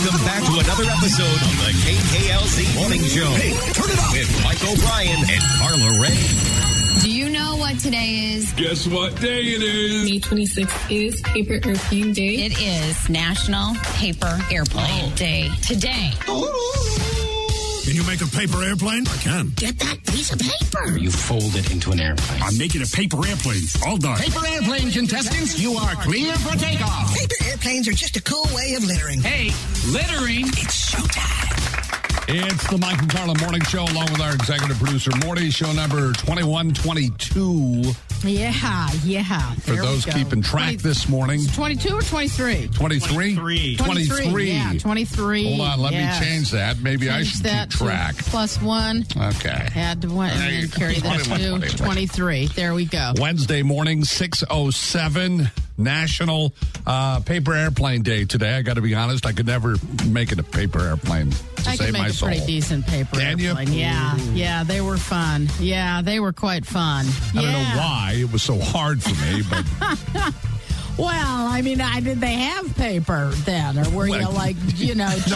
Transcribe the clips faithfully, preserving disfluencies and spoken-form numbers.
Welcome back to another episode of the K K L Z Morning Show. Hey, turn it up with Mike O'Brien and Carla Ray. Do you know what today is? Guess what day it is? May twenty-sixth is Paper Airplane Day. It is National Paper Airplane oh. Day today. Can you make a paper airplane? I can. Get that piece of paper. You fold it into an airplane. I'm making a paper airplane. All done. Paper airplane contestants, you are clear for takeoff. Paper airplanes are just a cool way of littering. Hey, littering. It's showtime. It's the Mike and Carla Morning Show, along with our executive producer, Morty, show number twenty-one twenty-two. Yeah, yeah. For those keeping track twenty, this morning. twenty-two or twenty-three? twenty-three? twenty-three. twenty-three. Yeah, twenty-three. Hold on, let yes. me change that. Maybe change I should keep track. Plus one. Okay. Add to one, and then carry that to twenty-three. There we go. Wednesday morning, six oh seven, National uh, Paper Airplane Day today. I got to be honest, I could never make it a paper airplane to I save could make my a soul. pretty decent paper Can airplane. you? Yeah, yeah, they were fun. Yeah, they were quite fun. I yeah. don't know why it was so hard for me, but... Well, I mean, I did they have paper then, or were you like, you know, no,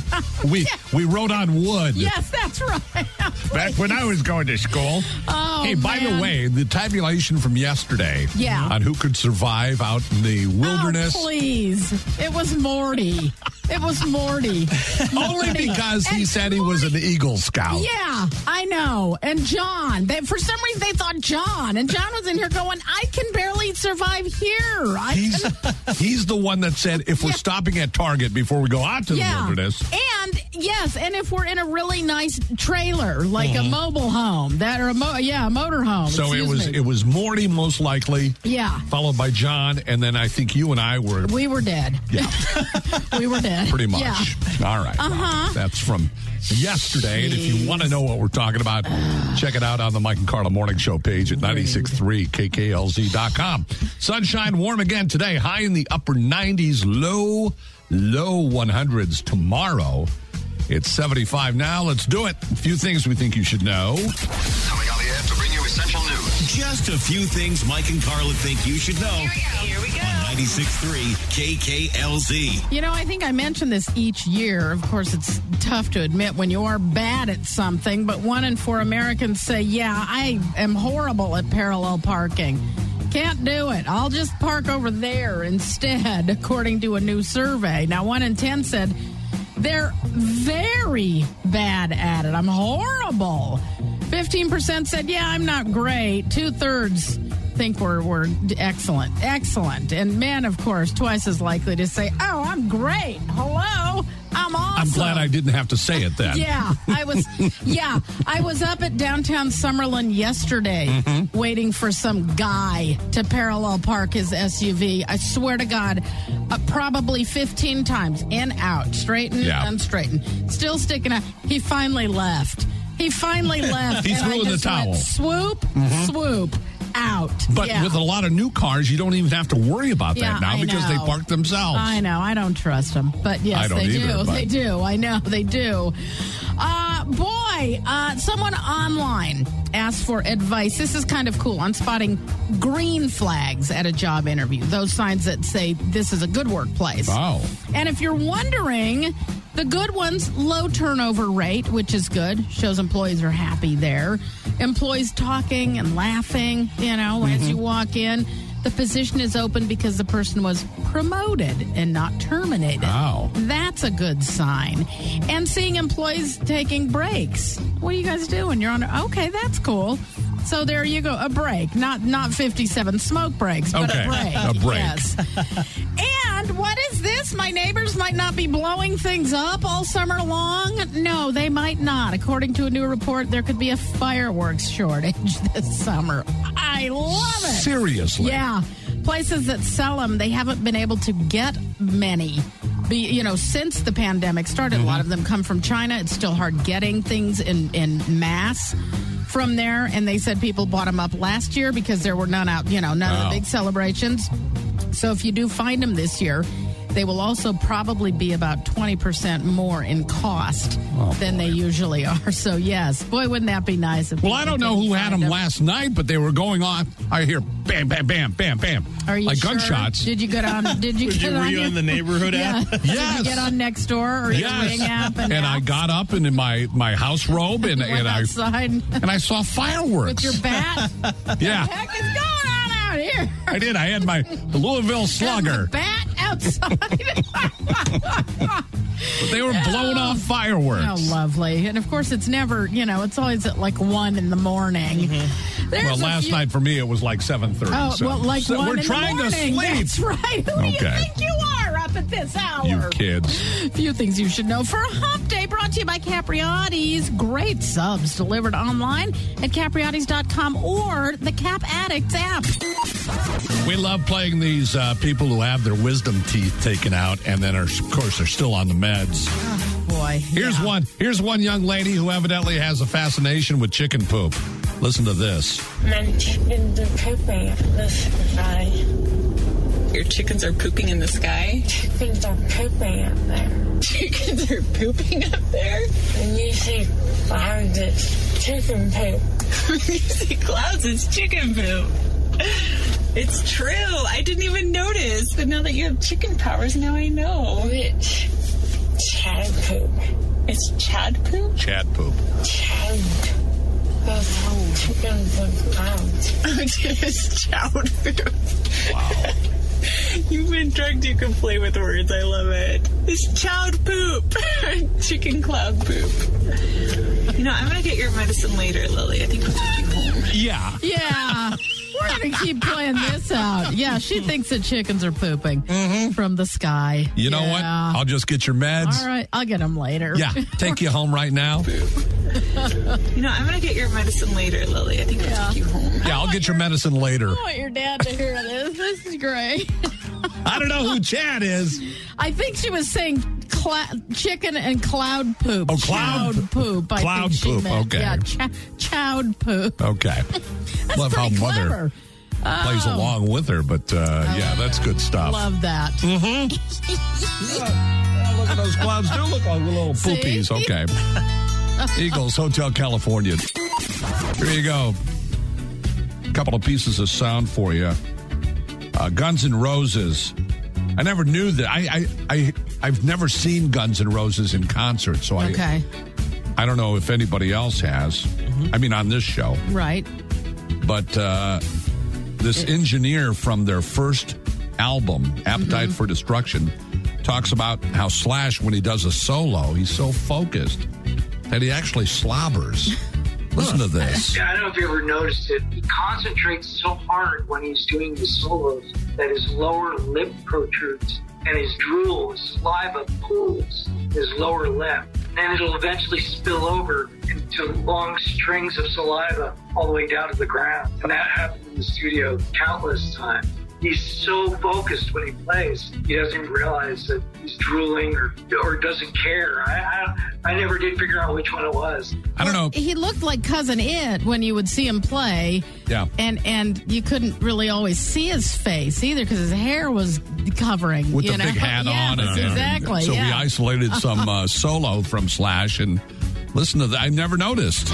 we we, yeah. we wrote on wood. Yes, that's right. Back when I was going to school. Oh, hey, by man. the way, the tabulation from yesterday yeah. on who could survive out in the wilderness. Oh, please. It was Morty. It was Morty. Only because he and said Morty, he was an Eagle Scout. Yeah, I know. And John. They, for some reason, they thought John. And John was in here going, I can barely survive here. I he's, can... he's the one that said, if we're yeah. stopping at Target before we go out to yeah. the wilderness. And, yes, and if we're in a really nice trailer, like mm-hmm. a mobile home, that or a, mo- yeah, a motor home. So it was, me. it was Morty, most likely. Yeah. Followed by John. And then I think you and I were. We were dead. Yeah. we were dead. Pretty much. Yeah. All right. Uh-huh. Well, that's from yesterday. Jeez. And if you want to know what we're talking about, check it out on the Mike and Carla Morning Show page at ninety-six point three K K L Z dot com. Sunshine, warm again today. High in the upper nineties, low, low one hundreds tomorrow. It's seventy-five now. Let's do it. A few things we think you should know. Coming on the air to bring you essential news. Just a few things Mike and Carla think you should know. Here we go. Here we go. On ninety-six point three K K L Z. You know, I think I mention this each year. Of course, it's tough to admit when you are bad at something, but one in four Americans say, yeah, I am horrible at parallel parking. Can't do it. I'll just park over there instead, according to a new survey. Now, one in ten said they're very bad at it. I'm horrible. fifteen percent said, yeah, I'm not great. Two-thirds think we're, we're excellent. Excellent. And men, of course, twice as likely to say, oh, I'm great. Hello. I'm awesome. I'm glad I didn't have to say it then. Yeah, I was. Yeah, I was up at downtown Summerlin yesterday, mm-hmm. waiting for some guy to parallel park his S U V. I swear to God, uh, probably fifteen times, in, out, straighten, yeah. unstraighten, still sticking out. He finally left. He finally left. He threw in the towel. Went, swoop, mm-hmm. swoop. Out. But yeah. with a lot of new cars, you don't even have to worry about yeah, that now I because know. they park themselves. I know. I don't trust them. But yes, I don't they either, do. But... They do. I know. They do. Uh, boy, uh, someone online asked for advice. This is kind of cool on spotting green flags at a job interview. Those signs that say this is a good workplace. Wow. And if you're wondering, the good ones, low turnover rate, which is good. Shows employees are happy there. Employees talking and laughing, you know, mm-hmm. as you walk in. The position is open because the person was promoted and not terminated. Wow. That's a good sign. And seeing employees taking breaks. What are you guys doing? You're on. Okay, that's cool. So there you go. A break. Not not fifty-seven smoke breaks, but okay. a break. A break. Yes. And what is this? My neighbors might not be blowing things up all summer long? No, they might not. According to a new report, there could be a fireworks shortage this summer. I love it. Seriously? Yeah. Places that sell them, they haven't been able to get many. Be, you know, since the pandemic started, mm-hmm. a lot of them come from China. It's still hard getting things in, in mass from there. And they said people bought them up last year because there were none out, you know, none wow. of the big celebrations. So if you do find them this year, They will also probably be about twenty percent more in cost Oh, than boy. they usually are. So, yes. Boy, wouldn't that be nice if Well, people I don't know could who had find them last night, but they were going on. I hear bam, bam, bam, bam, bam. Are you like sure? gunshots. Did you get on? Did you Did get you, were on you your- on the neighborhood Yeah. app? Did Yes. you get on Nextdoor or your Yes. Ring app? And, And I got up and in my, my house robe and, went and I outside and I saw fireworks. with your bat. Yeah, What the heck is going on out here? I did. I had my Louisville Slugger. Bat outside. But they were blowing off fireworks. Oh, lovely. And of course, it's never, you know, it's always at like one in the morning. Mm-hmm. There's Well, a last few- night for me it was like seven thirty. Oh, so. well, like So one we're in trying the to morning. sleep. That's right. Who do you Okay. think you are up at this hour? You kids. A few things you should know for Hump Day, brought to you by Capriotti's. Great subs delivered online at capriottis dot com or the Cap Addicts app. We love playing these uh, people who have their wisdom teeth taken out and then, are, of course, they're still on the meds. Oh, boy. Here's Yeah. one. Here's one young lady who evidently has a fascination with chicken poop. Listen to this. My chickens are pooping in the sky. Your chickens are pooping in the sky? Chickens are pooping up there. Chickens are pooping up there? When you see clouds, it's chicken poop. When you see clouds, it's chicken poop. It's true. I didn't even notice. But now that you have chicken powers, now I know. It's Chad poop. It's Chad poop? Chad poop. Chad. That's how chickens are clouds. It's chow poop. Wow. You've been drugged. You can play with words. I love it. It's chowed poop. Chicken cloud poop. You know, I'm going to get your medicine later, Lily. I think we'll take you home. Yeah. Yeah. We're going to keep playing this out. Yeah, she thinks that chickens are pooping from the sky. You know what? Yeah. I'll just get your meds. All right, I'll get them later. Yeah, take you home right now. You know, I'm going to get your medicine later, Lily. I think we'll Yeah. take you home. Yeah, I'll get your medicine later. I want your dad to hear this. This is great. I don't know who Chad is. I think she was saying cla- chicken and cloud poop. Oh, cloud- Chowed poop. I cloud think she poop, meant. okay. Yeah, ch- chowed poop. Okay. That's Love how pretty mother clever. plays Oh. along with her, but uh, yeah, that's good stuff. Love that. Mm-hmm. Yeah, look at those clouds. Do look like little See? poopies. Okay. Eagles, Hotel California. Here you go. A couple of pieces of sound for you. Uh, Guns N' Roses. I never knew that. I, I, I, I've never seen Guns N' Roses in concert, so I, Okay. I don't know if anybody else has. I mean, on this show. Right. But uh, this engineer from their first album, Appetite for Destruction, talks about how Slash, when he does a solo, he's so focused that he actually slobbers. Listen to this. Yeah, I don't know if you ever noticed it. He concentrates so hard when he's doing the solos that his lower lip protrudes and his drool, his saliva pools his lower lip. And it'll eventually spill over into long strings of saliva all the way down to the ground. And that happens in the studio countless times. He's so focused when he plays, he doesn't even realize that he's drooling or or doesn't care. I, I I never did figure out which one it was. I don't know. He looked like Cousin It when you would see him play. Yeah. And and you couldn't really always see his face either because his hair was covering. With you the know? big hat Yes, on. And, exactly. So we yeah. isolated some uh, solo from Slash and listen to that. I never noticed.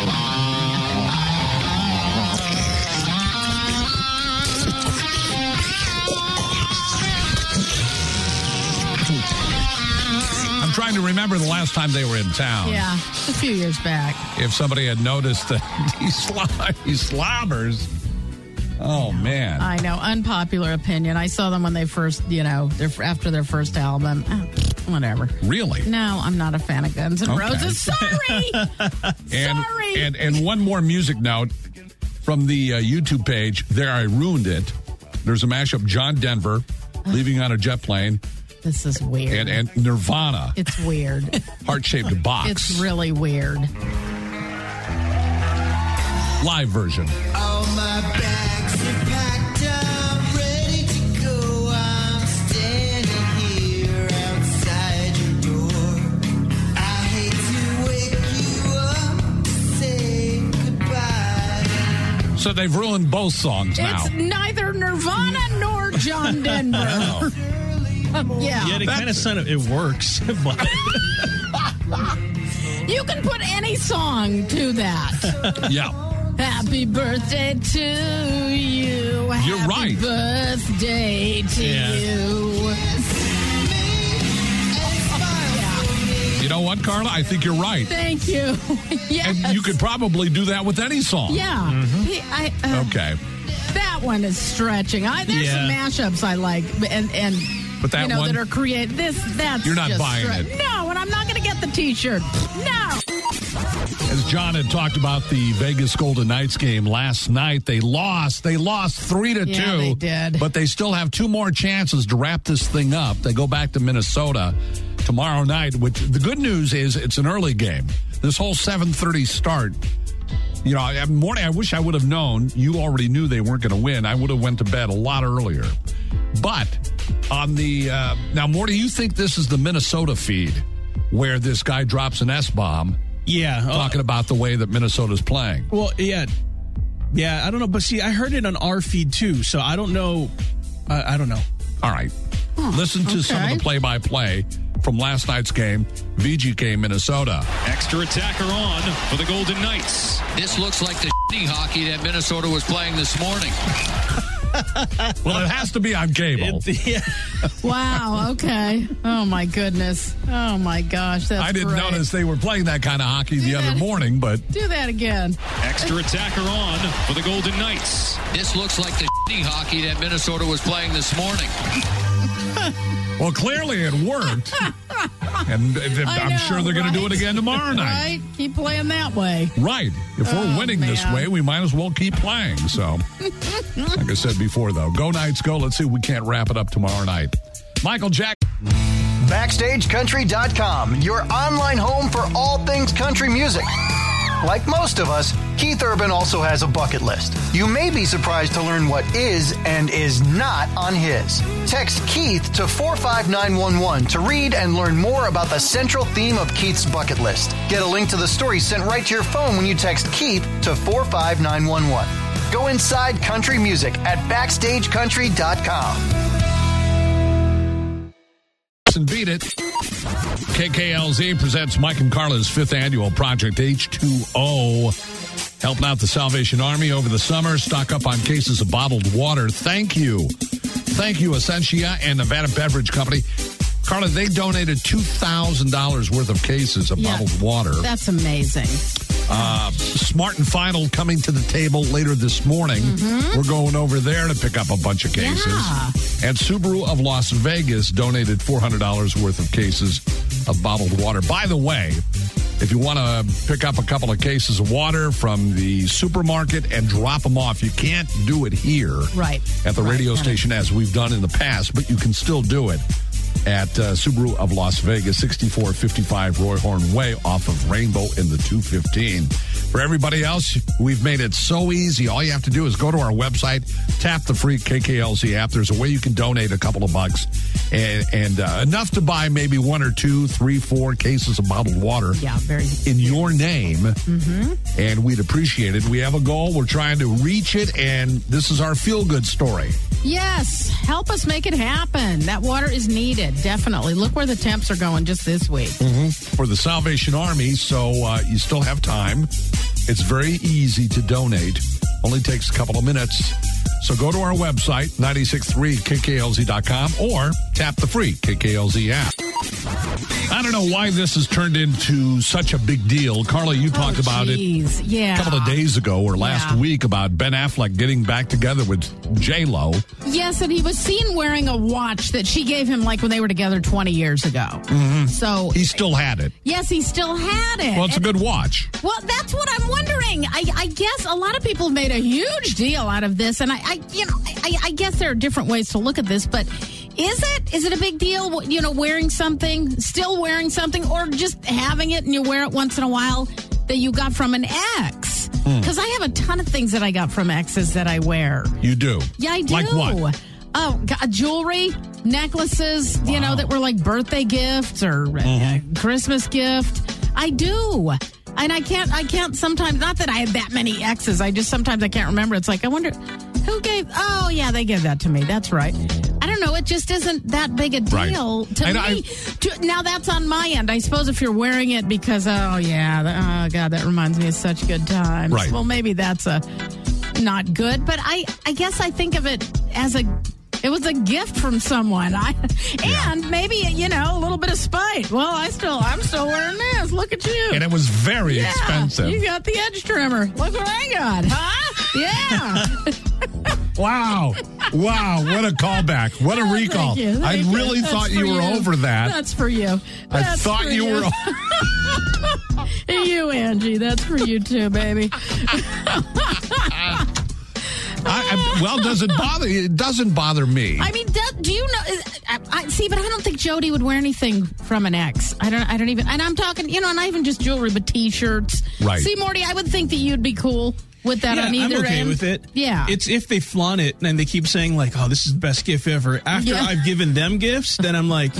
I'm trying to remember the last time they were in town. Yeah, a few years back. If somebody had noticed that he, sl- he slobbers. Oh, man. I know, unpopular opinion. I saw them when they first, you know, their, after their first album. Oh, whatever. Really? No, I'm not a fan of Guns N' Okay. Roses. Sorry. And, Sorry. And, and one more music note from the uh, YouTube page. There, I ruined it. There's a mashup, John Denver, leaving on a jet plane. This is weird. And, and Nirvana. It's weird. Heart-shaped box. It's really weird. Live version. All my bags are packed up, ready to go. I'm standing here outside your door. I hate to wake you up to say goodbye. So they've ruined both songs now. It's neither Nirvana nor John Denver. Oh. Yeah. Yeah, it kind of sounded, it works. But You can put any song to that. Yeah. Happy birthday to you. You're Happy right. birthday to Yeah. you. You know what, Carla? I think you're right. Thank you. Yes. And you could probably do that with any song. Yeah. He- I, uh, Okay. That one is stretching. I, there's Yeah. some mashups I like, and and But that you know one- that are created. This that's You're not just buying stre- it. No, and I'm not going to get the T-shirt. No. As John had talked about the Vegas Golden Knights game last night, they lost. They lost three to Yeah, two. they did. But they still have two more chances to wrap this thing up. They go back to Minnesota tomorrow night, which the good news is it's an early game. This whole seven thirty start, you know, I- morning, I wish I would have known. You already knew they weren't going to win. I would have went to bed a lot earlier. But on the, uh, now, Morty, you think this is the Minnesota feed where this guy drops an S-bomb? yeah. uh, Talking about the way that Minnesota's playing. Well, yeah. Yeah, I don't know. But see, I heard it on our feed too. So I don't know. Uh, I don't know. All right. Listen to some of okay. the play-by-play from last night's game, V G K, Minnesota. Extra attacker on for the Golden Knights. This looks like the shitty hockey that Minnesota was playing this morning. Well, it has to be on cable. It- yeah. Wow. Okay. Oh my goodness. Oh my gosh. That's I didn't great. notice they were playing that kind of hockey the other that. morning, but Do that again. Extra attacker on for the Golden Knights. This looks like the shitty hockey that Minnesota was playing this morning. well, clearly it worked. And I I'm know, sure they're going to do it right? again tomorrow night. Right? Keep playing that way. Right. If we're Oh, winning this man. way, we might as well keep playing. So, like I said before, though, go Knights, go. Let's see if we can't wrap it up tomorrow night. Michael Jack. Backstage Country dot com, your online home for all things country music. Like most of us, Keith Urban also has a bucket list. You may be surprised to learn what is and is not on his. Text Keith to four five nine one one to read and learn more about the central theme of Keith's bucket list. Get a link to the story sent right to your phone when you text Keith to four five nine one one. Go inside country music at Backstage Country dot com. And beat it. K K L Z presents Mike and Carla's fifth annual Project H two O. Helping out the Salvation Army over the summer. Stock up on cases of bottled water. Thank you. Thank you, Essentia and Nevada Beverage Company. Carla, they donated two thousand dollars worth of cases of Yeah. bottled water. That's amazing. Uh, Smart and Final coming to the table later this morning. Mm-hmm. We're going over there to pick up a bunch of cases. Yeah. And Subaru of Las Vegas donated four hundred dollars worth of cases of bottled water. By the way, if you want to pick up a couple of cases of water from the supermarket and drop them off, you can't do it here Right. at the Right. radio Right. station as we've done in the past, but you can still do it at uh, Subaru of Las Vegas, sixty-four fifty-five Roy Horn Way off of Rainbow in the two fifteen. For everybody else, we've made it so easy. All you have to do is go to our website, tap the free K K L Z app. There's a way you can donate a couple of bucks and, and uh, enough to buy maybe one or two, three, four cases of bottled water Yeah, very. in your name. Mm-hmm. And we'd appreciate it. We have a goal. We're trying to reach it, and this is our feel-good story. Yes, help us make it happen. That water is needed, definitely. Look where the temps are going just this week. Mm-hmm. For the Salvation Army, so uh, you still have time. It's very easy to donate. Only takes a couple of minutes. So go to our website, nine six three K K L Z dot com, or tap the free K K L Z app. I don't know why this has turned into such a big deal. Carla, you talked oh, about geez. it yeah. a couple of days ago or last Yeah. week about Ben Affleck getting back together with J Lo. Yes, and he was seen wearing a watch that she gave him like when they were together twenty years ago. Mm-hmm. So he still had it. Yes, he still had it. Well, it's And- a good watch. Well, that's what I'm wondering. I, I guess a lot of people have made a huge deal out of this, and I, I you know, I, I guess there are different ways to look at this, but is it is it a big deal? You know, wearing something, still wearing something, or just having it and you wear it once in a while that you got from an ex? Because I have a ton of things that I got from exes that I wear. You do? Yeah, I do. Like what? Oh, God, jewelry, necklaces, you know, that were like birthday gifts or Mm-hmm. uh, Christmas gift. I do. And I can't, I can't sometimes, not that I have that many exes. I just sometimes I can't remember. It's like, I wonder who gave, oh, yeah, they gave that to me. That's right. I don't know. So it just isn't that big a deal Right. to And me. I- To- now, that's on my end. I suppose if you're wearing it because, oh, yeah, the- oh, God, that reminds me of such good times. Right. Well, maybe that's a not good. But I, I guess I think of it as a... It was a gift from someone. I, and maybe, you know, a little bit of spite. Well, I still, I'm still wearing this. Look at you. And it was very Yeah, expensive. You got the edge trimmer. Look what I got. Huh? Yeah. Wow. Wow. What a callback. What a Oh, recall. thank you, I thank you. really That's thought for you were over that. That's for you. I That's thought for you were. You, Angie. That's for you too, baby. I, I, well, does it bother you? It doesn't bother me. I mean, do, do you know? I, I see, but I don't think Jody would wear anything from an ex. I don't. I don't even. And I'm talking, you know, not even just jewelry, but T-shirts. Right. See, Morty, I would think that you'd be cool with that Yeah, on either I'm okay end. with it. Yeah. It's if they flaunt it and they keep saying, like, oh, this is the best gift ever. After Yeah. I've given them gifts, then I'm like,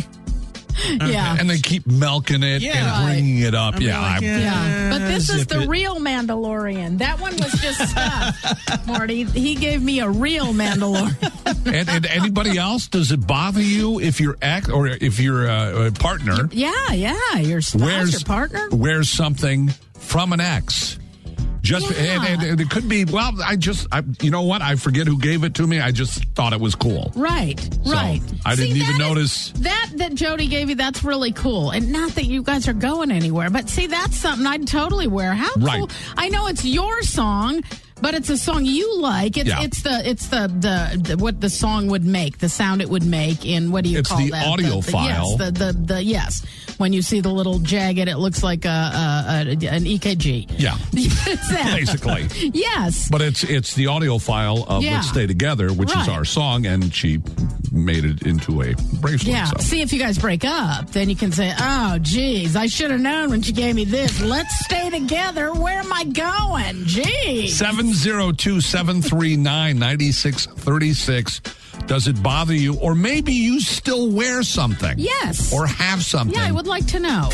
Yeah. And they keep milking it Yeah. and bringing it up. I'm yeah. like, I- yeah. Yeah, but this is zip the it. real Mandalorian. That one was just stuff, Morty. He gave me a real Mandalorian. and, and anybody else, does it bother you if your ex or if your uh, partner Yeah, yeah, your spouse, wears your partner. wears something from an ex? Just Yeah. and, and, and it could be. Well, I just, I, you know what? I forget who gave it to me. I just thought it was cool. Right, So, right. I didn't See, even that is- notice. that that Jody gave you. That's really cool, and not that you guys are going anywhere. But see, that's something I'd totally wear. How Right. cool! I know it's your song, but it's a song you like. It's Yeah. it's the it's the, the the what the song would make, the sound it would make in what do you It's call the that? audio the, file. Yes, the, the the yes. When you see the little jagged, it looks like a, a, a an E K G. Yeah, It's that. basically. Yes. But it's it's the audio file of Yeah. Let's Stay Together, which is Right. our song, and she made it into a bracelet. Yeah. So. See, if you guys break up, then you can say, oh, geez, I should have known when she gave me this. Let's stay together. Where am I going? Geez. seven zero two, seven three nine, nine six three six. Does it bother you? Or maybe you still wear something. Yes. Or have something. Yeah, I would like to know.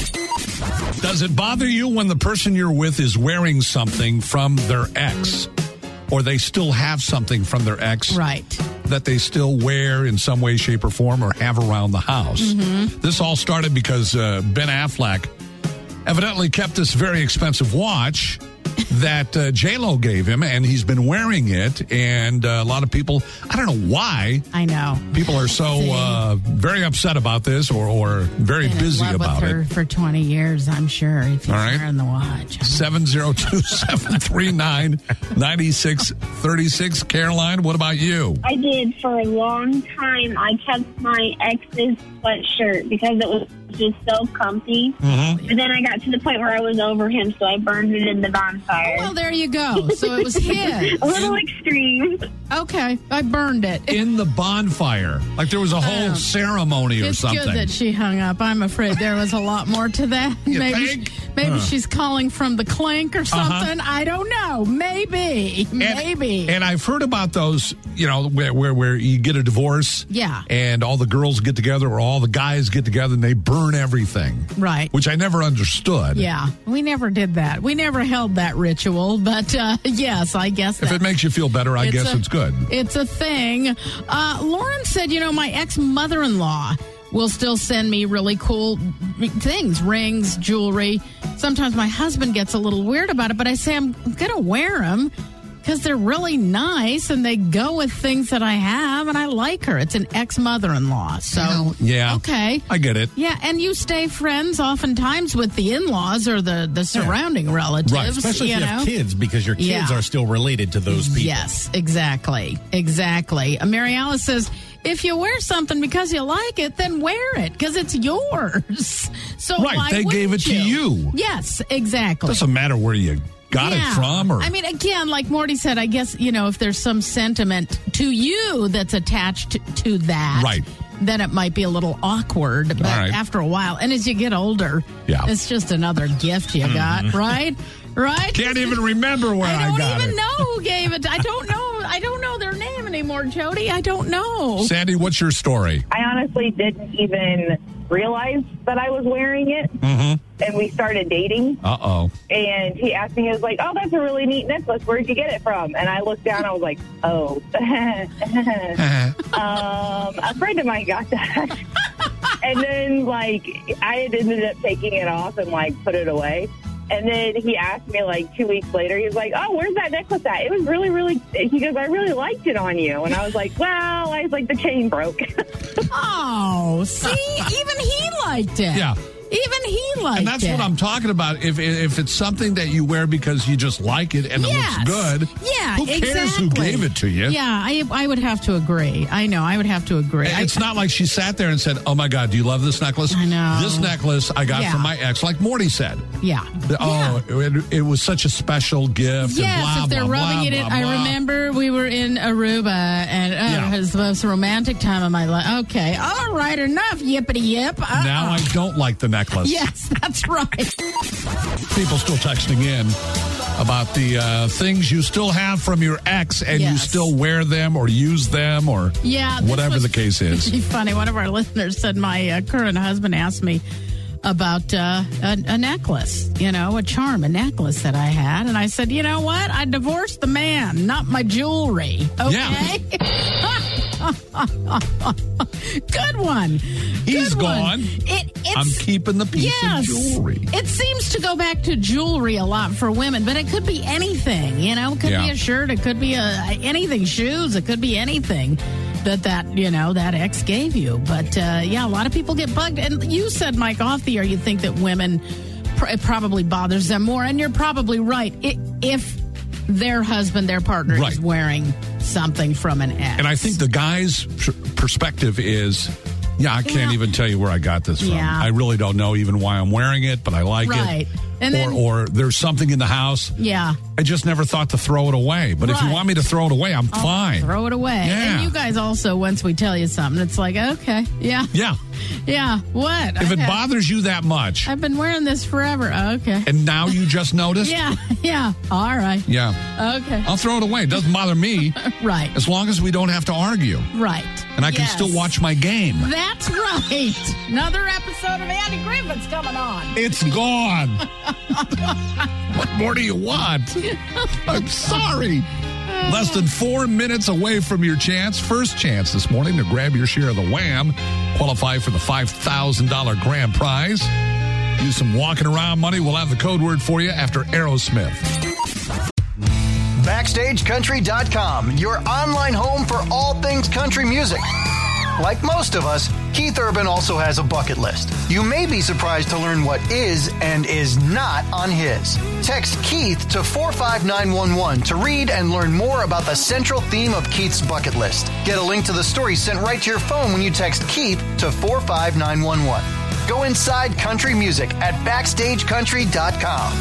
Does it bother you when the person you're with is wearing something from their ex? Or they still have something from their ex? Right. That they still wear in some way, shape, or form or have around the house. Mm-hmm. This all started because uh, Ben Affleck evidently kept this very expensive watch that uh, J-Lo gave him, and he's been wearing it. And uh, a lot of people, I don't know why. I know. People are so See. uh, very upset about this or, or very Been in busy love about with her it. for twenty years, I'm sure, if he's All right. wearing the watch. seven zero two, seven three nine, nine six three six. Caroline, what about you? I did for a long time. I kept my ex's sweatshirt because it was just so comfy. Mm-hmm. But then I got to the point where I was over him, so I burned it in the bonfire. Well, there you go. So it was his. A little extreme. Okay, I burned it. In the bonfire. Like there was a whole Oh. ceremony or It's something. good that she hung up. I'm afraid there was a lot more to that. You maybe think? maybe Huh. she's calling from the clink or Uh-huh. something. I don't know. Maybe. Maybe. And I've heard about those, you know, where, where where you get a divorce. Yeah. And all the girls get together or all the guys get together and they burn everything. Right. Which I never understood. Yeah, we never did that. We never held that ritual, but uh, yes, I guess If that. it makes you feel better, I It's guess a- it's good. It's a thing. Uh, Lauren said, you know, my ex-mother-in-law will still send me really cool things, rings, jewelry. Sometimes my husband gets a little weird about it, but I say I'm going to wear them because they're really nice and they go with things that I have and I like her. It's an ex-mother-in-law. So, Yeah. okay. I get it. Yeah, and you stay friends oftentimes with the in-laws or the, the surrounding relatives. Right, especially you if you know? have kids, because your kids Yeah. are still related to those people. Yes, exactly. Exactly. Uh, Mary Alice says, if you wear something because you like it, then wear it because it's yours. So Right, why they gave it wouldn't to you. Yes, exactly. Doesn't matter where you got Yeah. it from or I mean, again, like Morty said, I guess, you know, if there's some sentiment to you that's attached to that, Right. then it might be a little awkward. But All right. after a while, and as you get older, Yeah. it's just another gift you got, right? Right? can't even remember where I, I don't got even it. know who gave it. I don't know. I don't know their name anymore, Jody. I don't know. Sandy, what's your story? I honestly didn't even realized that I was wearing it, Mm-hmm. and we started dating. Uh-oh. And he asked me, he was like, oh, that's a really neat necklace. Where'd you get it from? And I looked down, I was like, oh. um, a friend of mine got that. And then, like, I had ended up taking it off and, like, put it away. And then he asked me, like, two weeks later, he was like, oh, where's that necklace at? It was really, really, he goes, I really liked it on you. And I was like, well, I was like, the chain broke. Oh, see, even he liked it. Yeah. Even he liked it. And that's it. what I'm talking about. If if it's something that you wear because you just like it and Yes. it looks good, Yeah, who cares exactly. who gave it to you? Yeah, I I would have to agree. I know, I would have to agree. It's I, not like she sat there and said, oh, my God, do you love this necklace? I know. This necklace I got Yeah. from my ex, like Morty said. Yeah. Oh, it, it was such a special gift. Yes, and blah, if they're blah, rubbing blah, it in. blah, I blah. remember we were in Aruba, and oh, Yeah. it was the most romantic time of my life. Okay, all right, enough, yippity yip. Uh-uh. Now I don't like the necklace. Yes, that's right. People still texting in about the uh, things you still have from your ex and you Yes. still wear them or use them or Yeah, this whatever was the case is. pretty funny. One of our listeners said my uh, current husband asked me about uh, a, a necklace, you know, a charm, a necklace that I had. And I said, you know what? I divorced the man, not my jewelry. Okay? Good one. He's Good one. gone. It, it's, I'm keeping the piece yes. of jewelry. It seems to go back to jewelry a lot for women, but it could be anything, you know? It could Yeah. be a shirt, it could be a anything, shoes, it could be anything that that, you know, that ex gave you. But, uh, yeah, a lot of people get bugged. And you said, Mike, off the air, you think that women, pr- it probably bothers them more. And you're probably right. I if their husband, their partner Right. is wearing something from an ex. And I think the guy's pr- perspective is, yeah, I can't Yeah. even tell you where I got this from. Yeah. I really don't know even why I'm wearing it, but I like Right. it. And or, then- or there's something in the house. Yeah. I just never thought to throw it away. But if you Right. want me to throw it away, I'm I'll fine. Throw it away. Yeah. And you guys also, once we tell you something, it's like, okay, yeah. Yeah. Yeah, what? If it Okay. bothers you that much, I've been wearing this forever. Okay. and now you just noticed, Yeah, yeah. All right. yeah, Okay. I'll throw it away. It doesn't bother me Right. as long as we don't have to argue. Right. And I can Yes. still watch my game. That's right. Another episode of Andy Griffith's coming on. It's gone. What more do you want? I'm sorry. Less than four minutes away from your chance. First chance this morning to grab your share of the Wham. Qualify for the five thousand dollars grand prize. Use some walking around money. We'll have the code word for you after Aerosmith. Backstage Country dot com, your online home for all things country music. Like most of us, Keith Urban also has a bucket list. You may be surprised to learn what is and is not on his. Text Keith to four five nine one one to read and learn more about the central theme of Keith's bucket list. Get a link to the story sent right to your phone when you text Keith to four five nine one one. Go inside country music at Backstage Country dot com.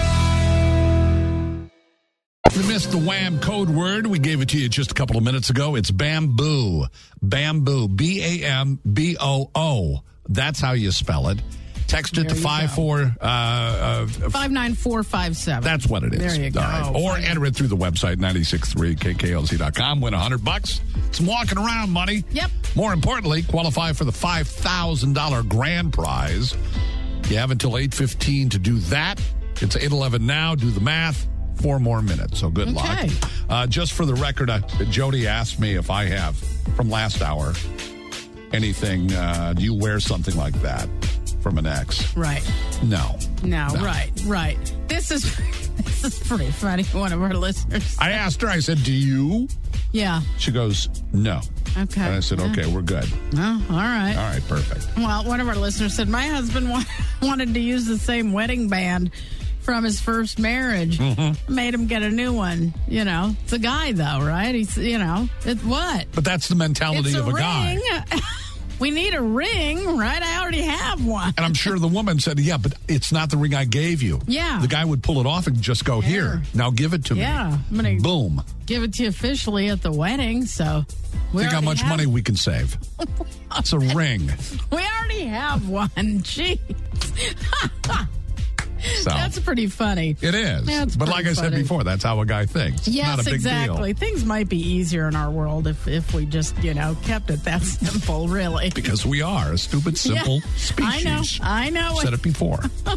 If you missed the Wham code word, we gave it to you just a couple of minutes ago. It's bamboo. Bamboo. B A M B O O. That's how you spell it. Text it There to you five go. four. Uh, uh, five nine four five seven. that's what it is. There you go. All right. Or enter it through the website, nine six three K K L Z dot com. Win one hundred bucks. Some walking around money. Yep. More importantly, qualify for the five thousand dollars grand prize. You have until eight fifteen to do that. It's eight eleven now. Do the math. Four more minutes, so good Okay. luck. Uh, just for the record, uh, Jody asked me if I have, from last hour, anything, uh, do you wear something like that from an ex? Right. No. No, No. right, right. This is this is pretty funny. One of our listeners. I asked her, I said, do you? Yeah. She goes, no. Okay. And I said, Yeah. okay, we're good. Oh, all right. All right, perfect. Well, one of our listeners said, my husband wa- wanted to use the same wedding band from his first marriage. Mm-hmm. Made him get a new one. You know, it's a guy, though, right? He's, you know, it's what? But that's the mentality It's of a guy. ring. We need a ring, right? I already have one. And I'm sure the woman said, yeah, but it's not the ring I gave you. Yeah. The guy would pull it off and just go, here, now give it to Yeah, me. I'm gonna Boom. give it to you officially at the wedding, so... we Think how already much have- money we can save. It's a ring. We already have one. Jeez. So That's pretty funny. it is. That's but like I pretty said funny. before, that's how a guy thinks. Yes, Not a big exactly. deal. Things might be easier in our world if, if we just, you know, kept it that simple, really. Because we are a stupid, simple Yeah, species. I know. I know. Said it before.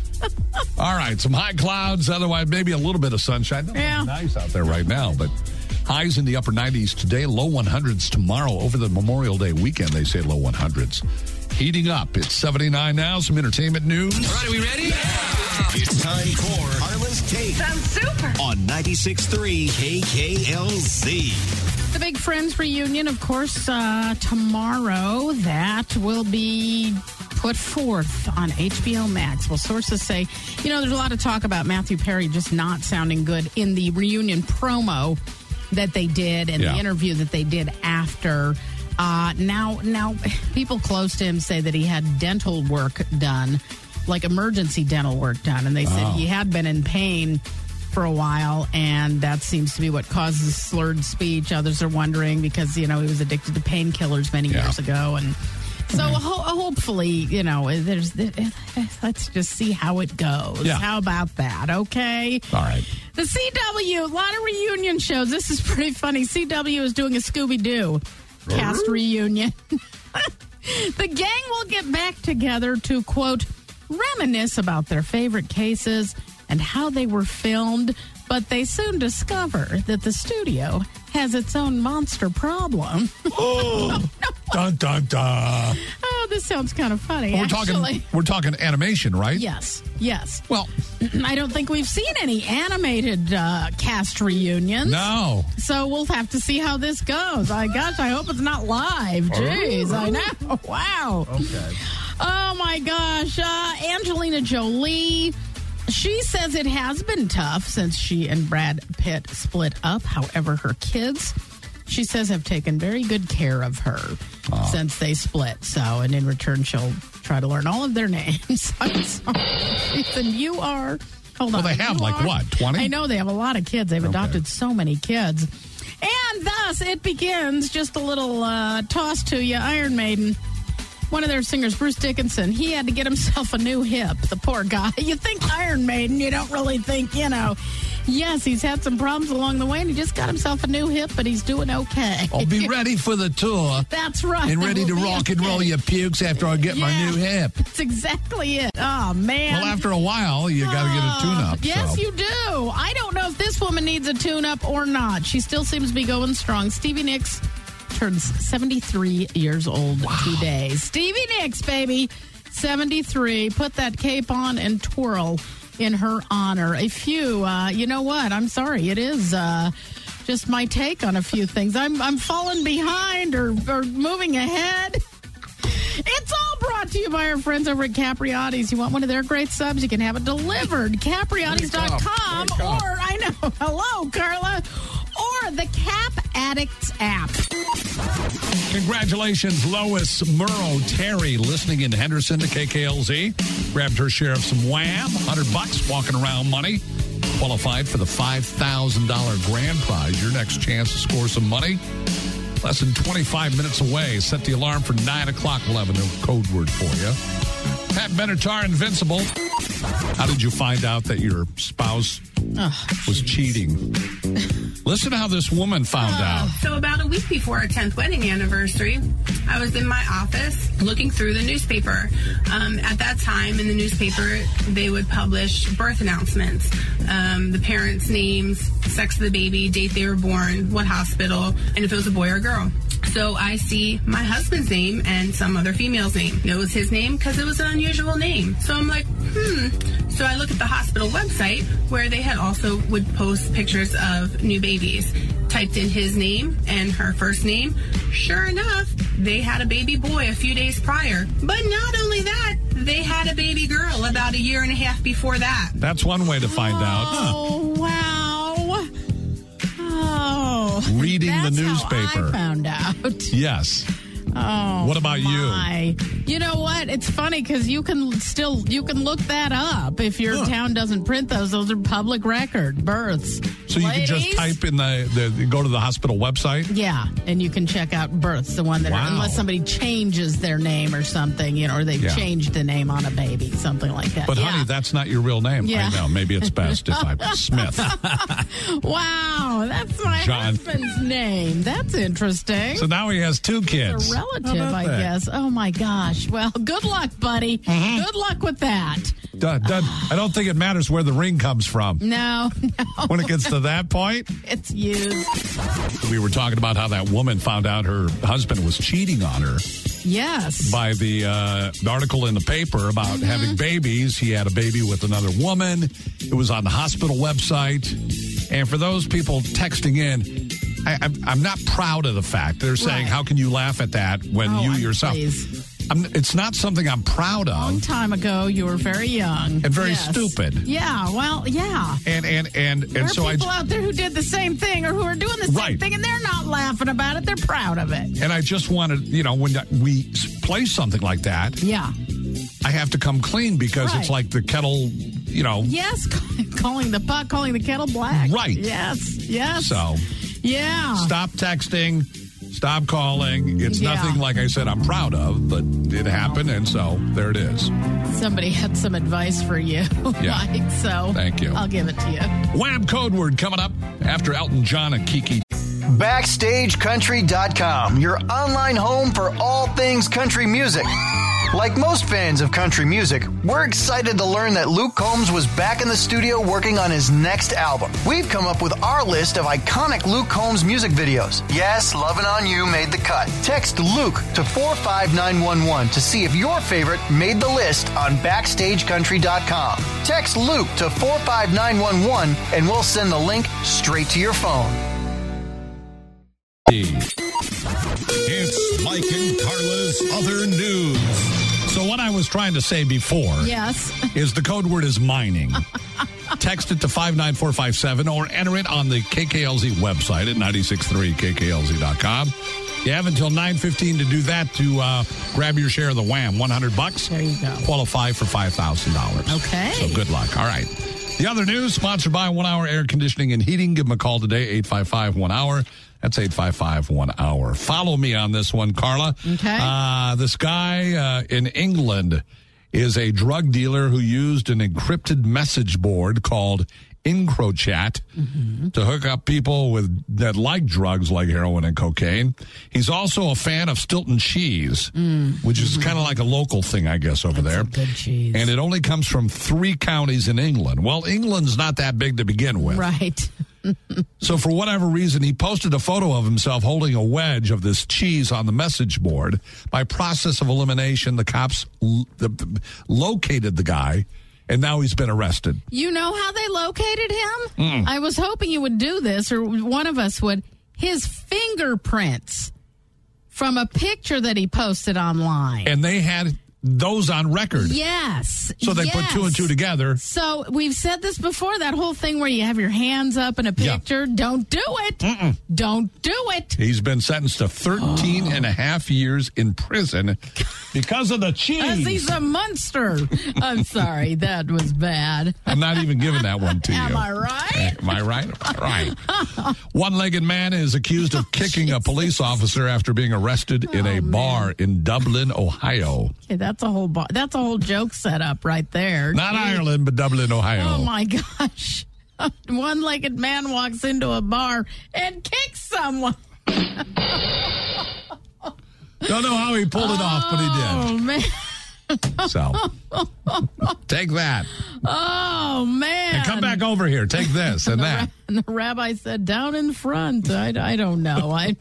All right, some high clouds. Otherwise, maybe a little bit of sunshine. Not Yeah. nice out there right now, but highs in the upper nineties today, low hundreds tomorrow. Over the Memorial Day weekend, they say low hundreds. Heating up. It's seventy-nine now. Some entertainment news. All right, are we ready? It's time for Carla's Take. Sounds super. On ninety-six point three K K L Z. The big Friends reunion, of course, uh, tomorrow. That will be put forth on H B O Max. Well, sources say, you know, there's a lot of talk about Matthew Perry just not sounding good in the reunion promo that they did and Yeah. the interview that they did after. Uh, now, now, people close to him say that he had dental work done, like emergency dental work done, and they said Oh. he had been in pain for a while, and that seems to be what causes slurred speech. Others are wondering because, you know, he was addicted to painkillers many Yeah. years ago, and so ho- hopefully, you know, there's. Let's just see how it goes. Yeah. How about that? Okay. All right. The C W, a lot of reunion shows. This is pretty funny. C W is doing a Scooby-Doo cast reunion. The gang will get back together to, quote, reminisce about their favorite cases and how they were filmed, but they soon discover that the studio has its own monster problem. Oh, dun, dun, dun. Oh, this sounds kind of funny, Well, we're actually. talking. We're talking animation, right? Yes, yes. Well, I don't think we've seen any animated uh, cast reunions. no. So we'll have to see how this goes. I gosh, I hope it's not live. Jeez, I know. Wow. Okay. Oh my gosh. Uh, Angelina Jolie. She says it has been tough since she and Brad Pitt split up. However, her kids, she says, have taken very good care of her Oh. since they split. So, and in return, she'll try to learn all of their names. I'm sorry. Ethan, you are. Hold Well, on. they have You like are- what, twenty? I know they have a lot of kids. They've Okay. adopted so many kids. And thus, it begins. Just a little uh, toss to you. Iron Maiden. One of their singers, Bruce Dickinson, he had to get himself a new hip. The poor guy. You think Iron Maiden, you don't really think, you know. Yes, he's had some problems along the way, and he just got himself a new hip, but he's doing okay. I'll be ready for the tour. That's right. And ready to We'll be rock and roll okay. your pukes after I get my Yeah. new hip. That's exactly it. Oh, man. Well, after a while, you got to get a tune-up. Yes, so. you do. I don't know if this woman needs a tune-up or not. She still seems to be going strong. Stevie Nicks turns seventy-three years old today. Stevie Nicks, baby, seventy-three. Put that cape on and twirl in her honor. A few, uh, you know what? I'm sorry. It is uh, just my take on a few things. I'm I'm falling behind or, or moving ahead. It's all brought to you by our friends over at Capriotti's. You want one of their great subs, you can have it delivered. Capriotti's dot com or, I know, hello, Carla, or the Cap Addicts app. Congratulations, Lois Murrow Terry, listening in Henderson to K K L Z. Grabbed her share of some wham, one hundred bucks, walking around money. Qualified for the five thousand dollars grand prize. Your next chance to score some money. Less than twenty-five minutes away. Set the alarm for nine o'clock. We'll have a new code word for you. Pat Benatar, Invincible. How did you find out that your spouse oh, was cheating? Listen to how this woman found out. So about a week before our tenth wedding anniversary, I was in my office looking through the newspaper. Um, at that time in the newspaper, they would publish birth announcements, um, the parents' names, sex of the baby, date they were born, what hospital, and if it was a boy or girl. So I see my husband's name and some other female's name. It was his name because it was an unusual name. So I'm like, hmm. So I look at the hospital website where they had also would post pictures of new babies. Typed in his name and her first name. Sure enough, they had a baby boy a few days prior. But not only that, they had a baby girl about a year and a half before that. That's one way to find out. Oh, wow. Oh. Reading the that's newspaper. How I found out. Yes. Oh, What about you? my. You know what? It's funny because you can still you can look that up if your huh. town doesn't print those. Those are public record births. So you Ladies? can just type in the, the go to the hospital website. Yeah, and you can check out births. The one that wow. are, unless somebody changes their name or something, you know, or they've yeah. changed the name on a baby, something like that. But yeah. honey, that's not your real name. Yeah. I know. Maybe it's best if I'm Smith. Wow, that's my John. husband's name. That's interesting. So now he has two kids. It's a relative, I that? guess. Oh my gosh. Well, good luck, buddy. Mm-hmm. Good luck with that. Duh, duh, I don't think it matters where the ring comes from. No, no. When it gets to that point, it's used. We were talking about how that woman found out her husband was cheating on her. Yes. By the, uh, the article in the paper about mm-hmm. having babies. He had a baby with another woman. It was on the hospital website. And for those people texting in, I, I'm, I'm not proud of the fact. They're saying, right. how can you laugh at that when oh, you I'm yourself... Please. I'm, it's not something I'm proud of. A long time ago, you were very young. And very yes. stupid. Yeah, well, yeah. And and and, and there so are people I, out there who did the same thing or who are doing the same right. thing, and they're not laughing about it. They're proud of it. And I just wanted, you know, when we play something like that, yeah, I have to come clean because right. it's like the kettle, you know. Yes, calling the pot, calling the kettle black. Right. Yes, yes. So, yeah. Stop texting. Stop calling. It's yeah. nothing, like I said, I'm proud of, but it happened, and so there it is. Somebody had some advice for you, yeah. Mike, so thank you. I'll give it to you. Wham! Code word coming up after Elton John and Kiki. Backstage Country dot com, your online home for all things country music. Like most fans of country music, we're excited to learn that Luke Combs was back in the studio working on his next album. We've come up with our list of iconic Luke Combs music videos. Yes, Lovin' On You made the cut. Text Luke to four five nine one one to see if your favorite made the list on Backstage Country dot com. Text Luke to four five nine one one and we'll send the link straight to your phone. It's Mike and Carla's Other News. So what I was trying to say before yes. is the code word is mining. Text it to five nine four five seven or enter it on the K K L Z website at nine six three K K L Z dot com. You have until nine fifteen to do that to uh, grab your share of the Wham. one hundred bucks. There you go. Qualify for five thousand dollars. Okay. So good luck. All right. The other news, sponsored by One Hour Air Conditioning and Heating. Give them a call today, eight five five one hour. That's eight five five one hour. Follow me on this one, Carla. Okay. Uh, this guy uh, in England is a drug dealer who used an encrypted message board called EncroChat mm-hmm. to hook up people with that like drugs like heroin and cocaine. He's also a fan of Stilton cheese, mm. which is mm-hmm. kind of like a local thing, I guess, over That's there. A good cheese. And it only comes from three counties in England. Well, England's not that big to begin with. Right. So for whatever reason, he posted a photo of himself holding a wedge of this cheese on the message board. By process of elimination, the cops l- the, the, located the guy, and now he's been arrested. You know how they located him? Mm. I was hoping you would do this, or one of us would. His fingerprints from a picture that he posted online. And they had those on record. Yes. So they yes. put two and two together. So we've said this before, that whole thing where you have your hands up in a picture. Yeah. Don't do it. Mm-mm. Don't do it. He's been sentenced to thirteen oh. and a half years in prison because of the cheese. He's a monster. I'm sorry. That was bad. I'm not even giving that one to Am you. Am I right? Am I right? Am I right? One-legged man is accused of kicking a police officer after being arrested in oh, a man. bar in Dublin, Ohio. Okay, that's a whole bar. That's a whole joke set up right there. Not Jeez. Ireland, but Dublin, Ohio. Oh my gosh! A one-legged man walks into a bar and kicks someone. Don't know how he pulled it oh, off, but he did. Oh man! So take that. Oh man! And come back over here. Take this and, and that. Ra- and the rabbi said, "Down in front." I, I don't know. I.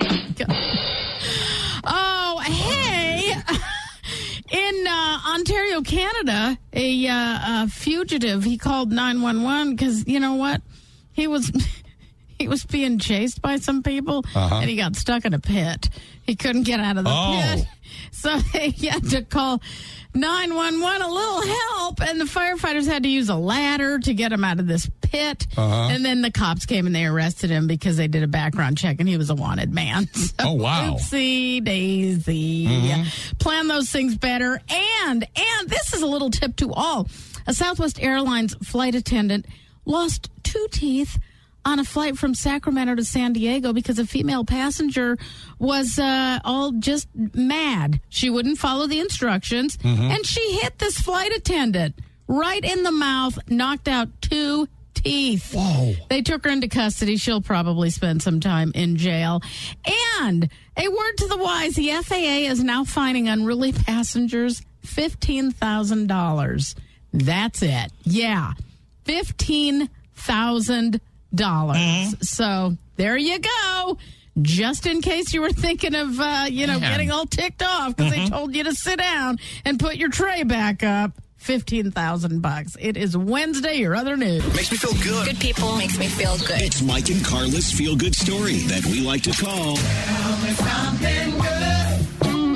Oh hey. In uh, Ontario, Canada, a, uh, a fugitive, he called nine one one because, you know what, he was he was being chased by some people, uh-huh. and he got stuck in a pit. He couldn't get out of the oh. pit, so they had to call nine one one a little help, and the firefighters had to use a ladder to get him out of this pit. Uh-huh. And then the cops came and they arrested him because they did a background check and he was a wanted man. So, oh, wow. Oopsie daisy. Mm-hmm. Plan those things better. And, and this is a little tip to all. A Southwest Airlines flight attendant lost two teeth on a flight from Sacramento to San Diego because a female passenger was uh, all just mad. She wouldn't follow the instructions, Mm-hmm. and she hit this flight attendant right in the mouth, knocked out two teeth. Whoa. They took her into custody. She'll probably spend some time in jail. And a word to the wise, the F A A is now fining unruly passengers fifteen thousand dollars. That's it. Yeah, fifteen thousand dollars. Dollars. Mm-hmm. So there you go. Just in case you were thinking of, uh, you know, Man. getting all ticked off because Mm-hmm. they told you to sit down and put your tray back up. Fifteen thousand bucks. It is Wednesday. Your other news makes me feel good. Good people makes me feel good. It's Mike and Carla's feel good story that we like to call. Tell me something good.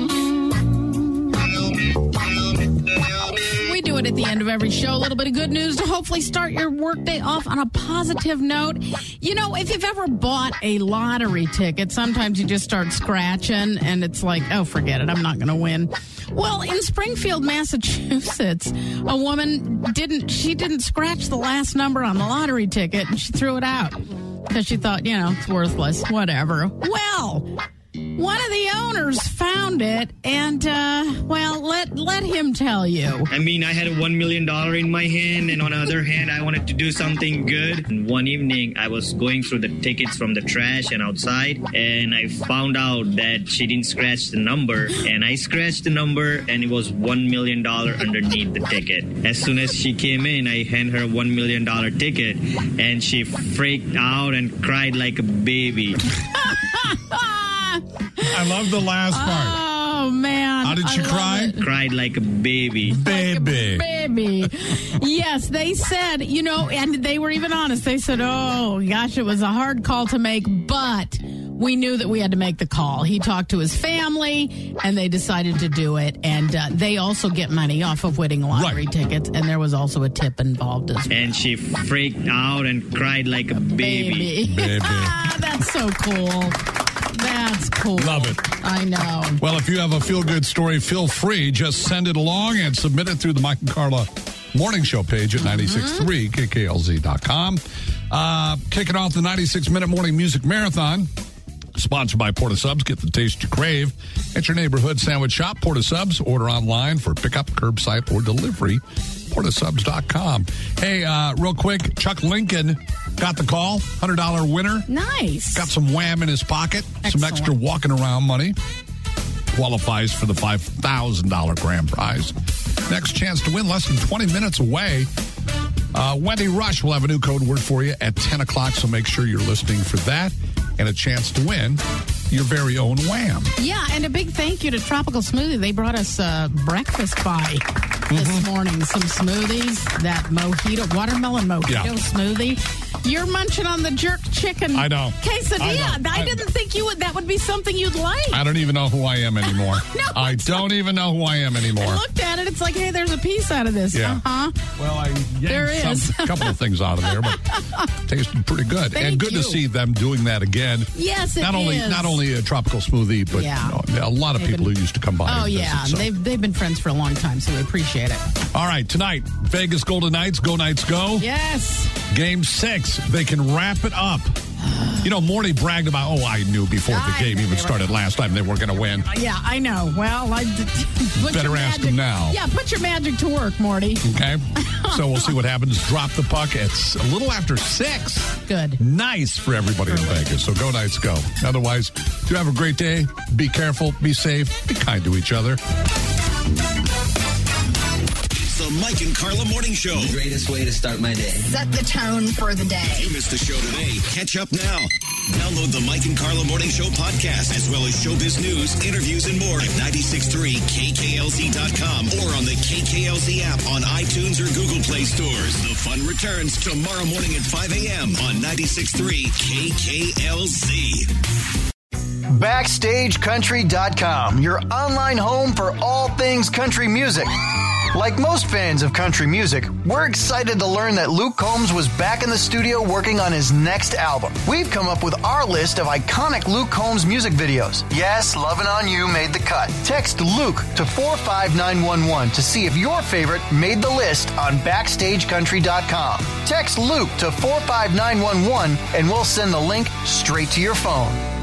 We do it at the end of every show. A little bit of good news to hopefully start your workday off on a positive note. You know, if you've ever bought a lottery ticket, sometimes you just start scratching and it's like, oh, forget it. I'm not going to win. Well, in Springfield, Massachusetts, a woman didn't, she didn't scratch the last number on the lottery ticket and she threw it out because she thought, you know, it's worthless, whatever. Well, one of the owners found it, and, uh, well, let let him tell you. I mean, I had a one million dollars in my hand, and on the other hand, I wanted to do something good. And one evening, I was going through the tickets from the trash and outside, and I found out that she didn't scratch the number, and I scratched the number, and it was one million dollars underneath the ticket. As soon as she came in, I handed her a one million dollars ticket, and she freaked out and cried like a baby. I love the last part. Oh, man. How did she I love cry? it. Cried like a baby. Baby. Baby. Yes, they said, you know, and they were even honest. They said, oh, gosh, it was a hard call to make, but we knew that we had to make the call. He talked to his family, and they decided to do it. And uh, they also get money off of winning lottery Right. tickets, and there was also a tip involved as well. And she freaked out and cried like a baby. Baby. Baby. Ah, that's so cool. That's cool. Love it. I know. Well, if you have a feel-good story, feel free. Just send it along and submit it through the Mike and Carla Morning Show page at ninety-six point three K K L Z dot com. Uh, kicking off the ninety-six minute Morning Music Marathon, sponsored by Porta Subs. Get the taste you crave at your neighborhood sandwich shop. Porta Subs. Order online for pickup, curbside, or delivery. Porta Subs dot com. Hey, uh, real quick, Chuck Lincoln got the call. one hundred dollars winner. Nice. Got some wham in his pocket. Excellent. Some extra walking around money. Qualifies for the five thousand dollars grand prize. Next chance to win, less than twenty minutes away. Uh, Wendy Rush will have a new code word for you at ten o'clock, so make sure you're listening for that. And a chance to win your very own wham. Yeah, and a big thank you to Tropical Smoothie. They brought us uh, breakfast by this Mm-hmm. morning. Some smoothies, that mojito, watermelon mojito Yeah. smoothie. You're munching on the jerk chicken I know. quesadilla. I know. I, I- didn't think you would. That would be something you'd like. I don't even know who I am anymore. No, I it's don't even know who I am anymore. I looked at it. It's like, hey, there's a piece out of this. Yeah. Uh-huh. Well, I There yanked is. some, a couple of things out of there, but tasted pretty good. Thank and good you. to see them doing that again. Yes, it not only is. not only a tropical smoothie, but Yeah. you know, a lot of They've people been- who used to come by. Oh, and yeah. visit, so. They've, they've been friends for a long time, so we appreciate it. All right, tonight, Vegas Golden Knights, go Knights go. Yes. Game six, they can wrap it up. You know, Morty bragged about, oh, I knew before the I game knew even they were- started last time they weren't going to win. Yeah, I know. Well, I put Better your ask magic, him now. Yeah, put your magic to work, Morty. Okay? So we'll see what happens. Drop the puck. It's a little after six. Good. Nice for everybody in Vegas. So go Knights, go. Otherwise, do have a great day. Be careful. Be safe. Be kind to each other. The Mike and Carla Morning Show. The greatest way to start my day. Set the tone for the day. If you missed the show today, catch up now. Download the Mike and Carla Morning Show podcast, as well as showbiz news, interviews, and more at ninety-six point three K K L Z dot com or on the K K L Z app on iTunes or Google Play stores. The fun returns tomorrow morning at five a.m. on ninety-six point three K K L Z. Backstage Country dot com, your online home for all things country music. Like most fans of country music, we're excited to learn that Luke Combs was back in the studio working on his next album. We've come up with our list of iconic Luke Combs music videos. Yes, Lovin' On You made the cut. Text Luke to four five nine one one to see if your favorite made the list on backstage country dot com. Text Luke to four five nine one one and we'll send the link straight to your phone.